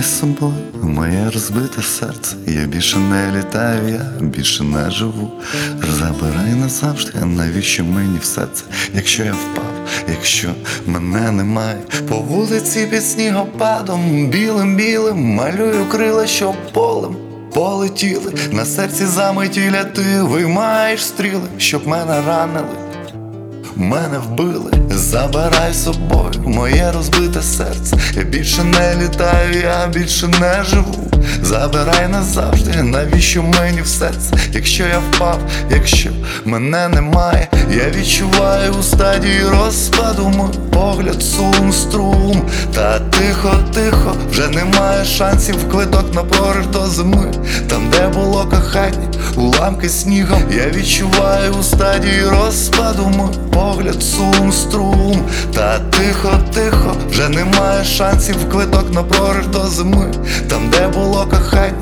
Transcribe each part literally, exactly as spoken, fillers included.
собою моє розбите серце. Я більше не літаю, я більше не живу. Забирай назавжди, навіщо мені все це? Якщо я впав, якщо мене немає, по вулиці під снігопадом, білим-білим малюю крила, що полем полетіли. На серці заметіля ти виймаєш стріли, щоб мене ранили, мене вбили. Забирай з собою моє розбите серце. Я більше не літаю, я більше не живу. Забирай назавжди, навіщо мені все це? Якщо я впав, якщо мене немає, я відчуваю у стадії розпаду мій погляд, сум, струм. Та тихо, тихо, вже немає шансів, квиток на прорив до зими. Там, де було кохання, уламки снігом. Я відчуваю у стадії розпаду мій погляд, сум, струм. Та тихо, тихо, вже немає шансів, квиток на прорив до зими. Там, де було кохання.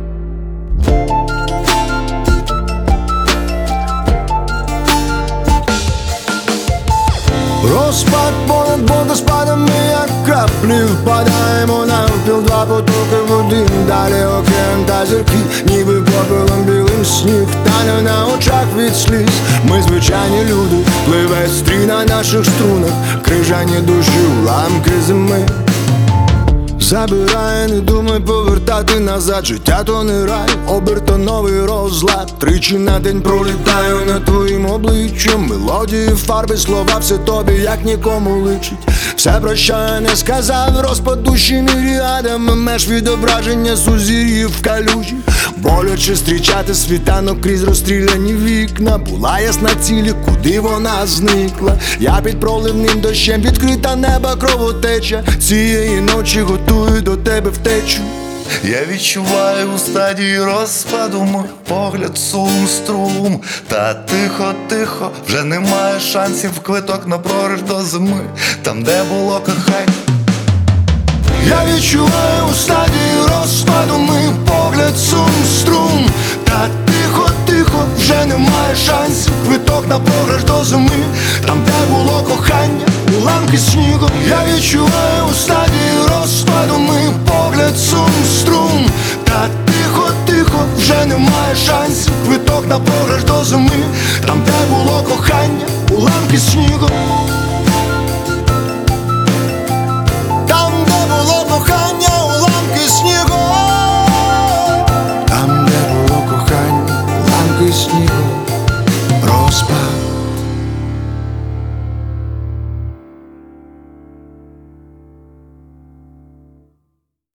Розпад понад водоспадами, як краплі впадаємо навпіл, два потоки води, далі океан та зірки, ніби попелом білим сніг тане на очах від сліз. Ми звичайні люди, пливе стрій на наших струнах, крижані душі, уламки зими. Забирає, не думай повертати назад. Життя то не рай, оберт то новий розлад. Тричі на день пролітаю над твоїм обличчям. Мелодії, фарби, слова, все тобі як нікому личить. Все про що я не сказав, розпад душі міріадами меж, відображення сузір'їв в калюжі. Боляче зустрічати світанок крізь розстріляні вікна. Була ясна цілі, куди вона зникла. Я під проливним дощем, відкрита неба кровотеча. Цієї ночі готую до тебе втечу. Я відчуваю у стадії розпаду мій погляд, сум, струм. Та тихо, тихо, вже немає шансів, квиток на прорив до зими. Там, де було кохання. Я відчуваю у стадії розпаду мій погляд, сум, струм. Та тихо, тихо, вже немає шансів, квиток на програш до зими. Там, де було кохання, уламки снігу. Я відчуваю у стадії розпаду мій погляд, сум, струм. Та тихо, тихо, вже немає шансів, квиток на програш до зими. Там, де було кохання, уламки снігу.